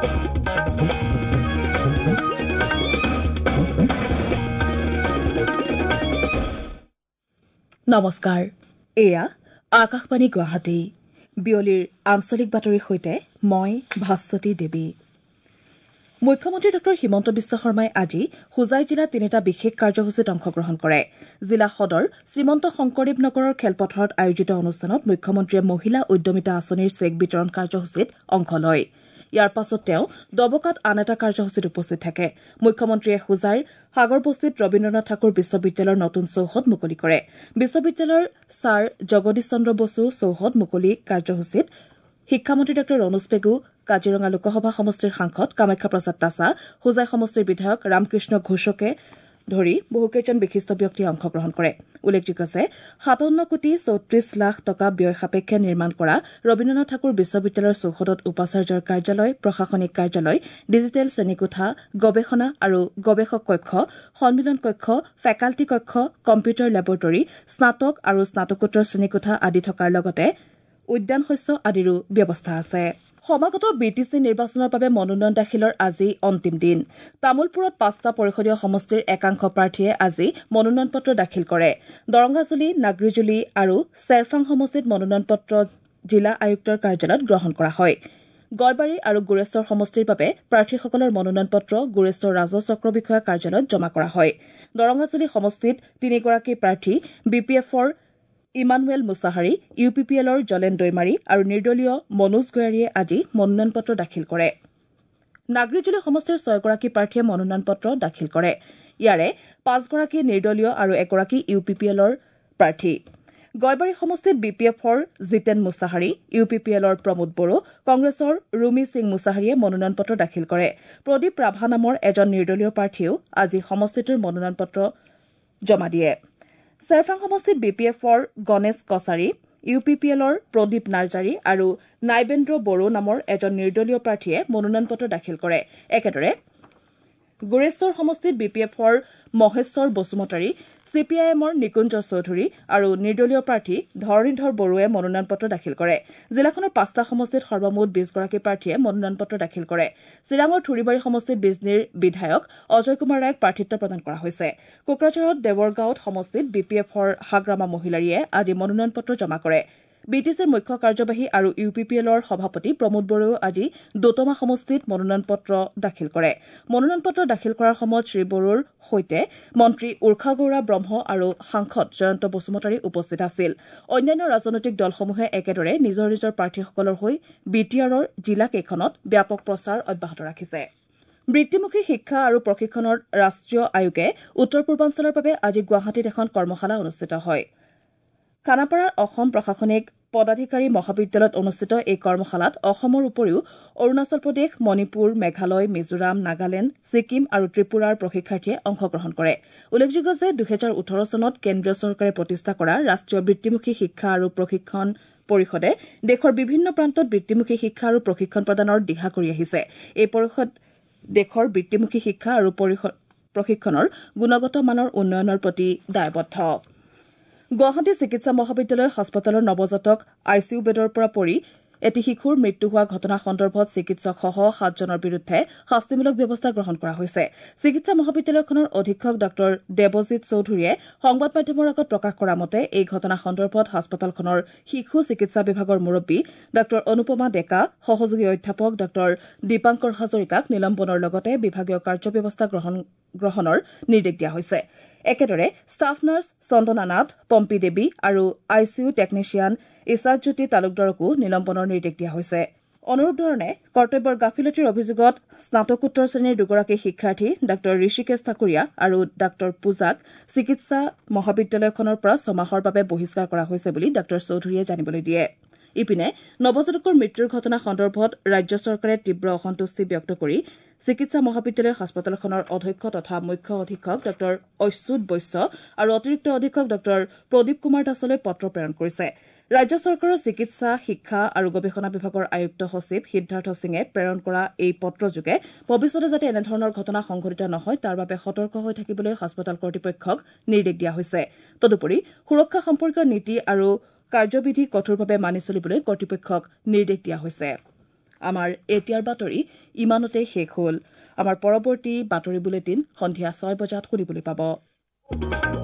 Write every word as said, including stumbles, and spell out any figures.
নমস্কাৰ, এয়া আকাশবাণী গুৱাহাটী। বিয়লিৰ আঞ্চলিক বাতৰিৰ সৈতে মই ভাস্বতী দেৱী। মুখ্যমন্ত্ৰী ড হিমন্ত বিশ্ব শৰ্মাই আজি হোজাই জিলাত তিনিটা বিশেষ কাৰ্যসূচীত অংশগ্ৰহণ কৰে। জিলা সদৰ শ্ৰীমন্ত শংকৰদেৱ নগৰৰ খেলপথাৰত আয়োজিত অনুষ্ঠানত মুখ্যমন্ত্ৰীয়ে মহিলা উদ্যমিতা আঁচনিৰ চেক বিতৰণ কাৰ্যসূচীত অংশ লয়। ইয়াৰ পাছত তেওঁ দবকাত আন এটা কাৰ্যসূচীত উপস্থিত থাকে। মুখ্যমন্ত্ৰীয়ে হোজাইৰ সাগৰবস্তিত ৰবীন্দ্ৰনাথ ঠাকুৰ বিশ্ববিদ্যালয়ৰ নতুন চৌহদ মুকলি কৰে। বিশ্ববিদ্যালয়ৰ ছাৰ জগদীশ চন্দ্ৰ বসু চৌহদ মুকলি কাৰ্যসূচীত শিক্ষামন্ত্ৰী ড ৰণোজ পেগু, কাজিৰঙা লোকসভা সমষ্টিৰ সাংসদ কামাখ্যা প্ৰসাদ তাছা, হোজাই সমষ্টিৰ বিধায়ক ৰামকৃষ্ণ ঘোষকে ধৰি বহুকেইজন বিশিষ্ট ব্যক্তিয়ে অংশগ্ৰহণ কৰে। উল্লেখযোগ্য যে সাতাৱন্ন কোটি চৌত্ৰিশ লাখ টকা ব্যয় সাপেক্ষে নিৰ্মাণ কৰা ৰবীন্দ্ৰনাথ ঠাকুৰ বিশ্ববিদ্যালয়ৰ চৌহদত উপাচাৰ্যৰ কাৰ্যালয়, প্ৰশাসনিক কাৰ্যালয়, ডিজিটেল শ্ৰেণীকোঠা, গৱেষণা আৰু গৱেষক কক্ষ, সন্মিলন কক্ষ, ফেকাল্টি কক্ষ, কম্পিউটাৰ লেবৰেটৰী, স্নাতক আৰু স্নাতকোত্তৰ শ্ৰেণীকোঠা আদি থকাৰ লগতে উদ্যান শস্য আদিৰো ব্যৱস্থা আছে। সমাগত বি টি চি নিৰ্বাচনৰ বাবে মনোনয়ন দাখিলৰ আজি অন্তিম দিন। তামুলপুৰত পাঁচটা পৰিষদীয় সমষ্টিৰ একাংশ প্ৰাৰ্থীয়ে আজি মনোনয়ন পত্ৰ দাখিল কৰে। দৰংগাজুলি, নাগ্ৰিজুলি আৰু চেৰফাং সমষ্টিত মনোনয়ন পত্ৰ জিলা আয়ুক্তৰ কাৰ্যালয়ত গ্ৰহণ কৰা হয়। গড়বাৰী আৰু গোৰেশ্বৰ সমষ্টিৰ বাবে প্ৰাৰ্থীসকলৰ মনোনয়ন পত্ৰ গোৰেশ্বৰ ৰাজহ চক্ৰ বিষয়া কাৰ্যালয়ত জমা কৰা হয়। দৰংগাজুলি সমষ্টিত তিনিগৰাকী প্ৰাৰ্থী বি পি এফৰ Emmanuel Mushahary, U P P এলৰ জলেন দৈমাৰী আৰু নিৰ্দলীয় মনোজ গয়াৰীয়ে আজি মনোনয়ন পত্ৰ দাখিল কৰে। নাগ্ৰিজুলি সমষ্টিৰ ছয়গৰাকী প্ৰাৰ্থীয়ে মনোনয়ন পত্ৰ দাখিল কৰে। ইয়াৰে পাঁচগৰাকী নিৰ্দলীয় আৰু এগৰাকী ইউ পি পি এলৰ প্ৰাৰ্থী। গড়বাৰী সমষ্টিত বি পি এফৰ Jiten Mushahary, U P P এলৰ প্ৰমোদ বড়ো, কংগ্ৰেছৰ ৰুমি সিং মুছাহাৰীয়ে মনোনয়ন পত্ৰ দাখিল কৰে। প্ৰদীপ ৰাভা নামৰ এজন নিৰ্দলীয় প্ৰাৰ্থীয়েও আজি সমষ্টিটোৰ মনোনয়ন পত্ৰ জমা দিয়ে। চেৰফাং সমষ্টিত বি পি এফৰ Ganesh Kachari, U P P এলৰ প্ৰদীপ নাৰ্জাৰী আৰু নাইবেন্দ্ৰ বড়ো নামৰ এজন নিৰ্দলীয় প্ৰাৰ্থীয়ে মনোনয়ন পত্ৰ দাখিল কৰে। একেদৰে গোৰেশ্বৰ সমষ্টিত বি পি এফৰ Maheswar Basumatary, C P I এমৰ নিকুঞ্জ চৌধুৰী আৰু নিৰ্দলীয় প্ৰাৰ্থী ধৰণীধৰ বড়োৱে মনোনয়ন পত্ৰ দাখিল কৰে। জিলাখনৰ পাঁচটা সমষ্টিত সৰ্বমুঠ বিশগৰাকী প্ৰাৰ্থীয়ে মনোনয়ন পত্ৰ দাখিল কৰে। চিৰাঙৰ থুৰিবাৰী সমষ্টিত বিজনীৰ বিধায়ক অজয় কুমাৰ ৰায়ক প্ৰাৰ্থিত্ব প্ৰদান কৰা হৈছে। কোকৰাঝাৰত দেৱৰগাঁৱত সমষ্টিত বি পি এফৰ হাগ্ৰামা মহিলাৰীয়ে আজি মনোনয়ন পত্ৰ জমা কৰে। বি টি চিৰ মুখ্য কাৰ্যবাহী আৰু ইউ পি পি এলৰ সভাপতি প্ৰমোদ বড়োৱেও আজি দোতমা সমষ্টিত মনোনয়ন পত্ৰ দাখিল কৰে। মনোনয়ন পত্ৰ দাখিল কৰাৰ সময়ত শ্ৰী বড়োৰ সৈতে মন্ত্ৰী উৰ্ষা গৌৰা ব্ৰহ্ম আৰু সাংসদ জয়ন্ত বসুমতাৰী উপস্থিত আছিল। অন্যান্য ৰাজনৈতিক দলসমূহে একেদৰে নিজৰ নিজৰ প্ৰাৰ্থীসকলৰ হৈ বি টি আৰৰ জিলাকেইখনত ব্যাপক প্ৰচাৰ অব্যাহত ৰাখিছে। বৃত্তিমুখী শিক্ষা আৰু প্ৰশিক্ষণৰ ৰাষ্ট্ৰীয় আয়োগে উত্তৰ পূৰ্বাঞ্চলৰ বাবে আজি গুৱাহাটীত এখন কৰ্মশালা অনুষ্ঠিত হয়। খানাপাৰাৰ অসম প্ৰশাসনিক পদাধিকাৰী মহাবিদ্যালয়ত অনুষ্ঠিত এই কৰ্মশালাত অসমৰ উপৰিও অৰুণাচল প্ৰদেশ, মণিপুৰ, মেঘালয়, মিজোৰাম, নাগালেণ্ড, ছিকিম আৰু ত্ৰিপুৰাৰ প্ৰশিক্ষাৰ্থীয়ে অংশগ্ৰহণ কৰে। উল্লেখযোগ্য যে দুহেজাৰ ওঠৰ চনত কেন্দ্ৰীয় চৰকাৰে প্ৰতিষ্ঠা কৰা ৰাষ্ট্ৰীয় বৃত্তিমুখী শিক্ষা আৰু প্ৰশিক্ষণ পৰিষদে দেশৰ বিভিন্ন প্ৰান্তত বৃত্তিমুখী শিক্ষা আৰু প্ৰশিক্ষণ প্ৰদানৰ দিহা কৰি আহিছে। এই পৰিষদ দেশৰ বৃত্তিমুখী শিক্ষা আৰু প্ৰশিক্ষণৰ গুণগত মানৰ উন্নয়নৰ প্ৰতি দায়বদ্ধ। গুৱাহাটী চিকিৎসা মহাবিদ্যালয় হাস্পতালৰ নৱজাতক আই চি ইউ বেডৰ পৰা পৰি এটি শিশুৰ মৃত্যু হোৱা ঘটনা সন্দৰ্ভত চিকিৎসকসহ সাতজনৰ বিৰুদ্ধে শাস্তিমূলক ব্যৱস্থা গ্ৰহণ কৰা হৈছে। চিকিৎসা মহাবিদ্যালয়খনৰ অধীক্ষক ডাঃ দেৱজিৎ চৌধুৰীয়ে সংবাদ মাধ্যমৰ আগত প্ৰকাশ কৰা মতে এই ঘটনা সন্দৰ্ভত হাস্পতালখনৰ শিশু চিকিৎসা বিভাগৰ মুৰব্বী ডাঃ অনুপমা ডেকা, সহযোগী অধ্যাপক ডাঃ দীপাংকৰ হাজৰিকাক নিলম্বনৰ লগতে বিভাগীয় কাৰ্যব্যৱস্থা গ্ৰহণৰ নিৰ্দেশ দিয়া হৈছে। একেদৰে ষ্টাফ নাৰ্ছ চন্দনা নাথ, পম্পী দেৱী আৰু I C U technician Ichhajyoti তালুকদাৰকো নিলম্বনৰ নিৰ্দেশ দিয়া হৈছে। অনুৰূপ ধৰণে কৰ্তব্যৰ গাফিলতিৰ অভিযোগত স্নাতকোত্তৰ শ্ৰেণীৰ দুগৰাকী শিক্ষাৰ্থী ডাঃ ঋষিকেশ ঠাকুৰীয়া আৰু ডাঃ পূজাক চিকিৎসা মহাবিদ্যালয়খনৰ পৰা ছমাহৰ বাবে বহিষ্কাৰ কৰা হৈছে বুলি ডাঃ চৌধুৰীয়ে জানিবলৈ দিয়ে। ইপিনে নৱজাতকৰ মৃত্যুৰ ঘটনা সন্দৰ্ভত ৰাজ্য চৰকাৰে তীব্ৰ অসন্তুষ্টি ব্যক্ত কৰি চিকিৎসা মহাবিদ্যালয় হাস্পতালখনৰ অধ্যক্ষ তথা মুখ্য অধীক্ষক ডাঃ অচ্যুত বৈশ্য আৰু অতিৰিক্ত অধীক্ষক ডাঃ প্ৰদীপ কুমাৰ দাসলৈ পত্ৰ প্ৰেৰণ কৰিছে। ৰাজ্য চৰকাৰৰ চিকিৎসা, শিক্ষা আৰু গৱেষণা বিভাগৰ আয়ুক্ত সচিব সিদ্ধাৰ্থ সিঙে প্ৰেৰণ কৰা এই পত্ৰযোগে ভৱিষ্যতে যাতে এনেধৰণৰ ঘটনা সংঘটিত নহয় তাৰ বাবে সতৰ্ক হৈ থাকিবলৈ হাস্পতাল কৰ্তৃপক্ষক নিৰ্দেশ দিয়া হৈছে। তদুপৰি সুৰক্ষা সম্পৰ্কীয় নীতি আৰু কাৰ্যবিধি কঠোৰভাৱে মানি চলিবলৈ কৰ্তৃপক্ষক নিৰ্দেশ দিয়া হৈছে। আমাৰ এতিয়াৰ বাতৰি ইমানতে শেষ হ'ল। আমাৰ পৰৱৰ্তী বাতৰি বুলেটিন সন্ধিয়া ছয় বজাত শুনিবলৈ পাব।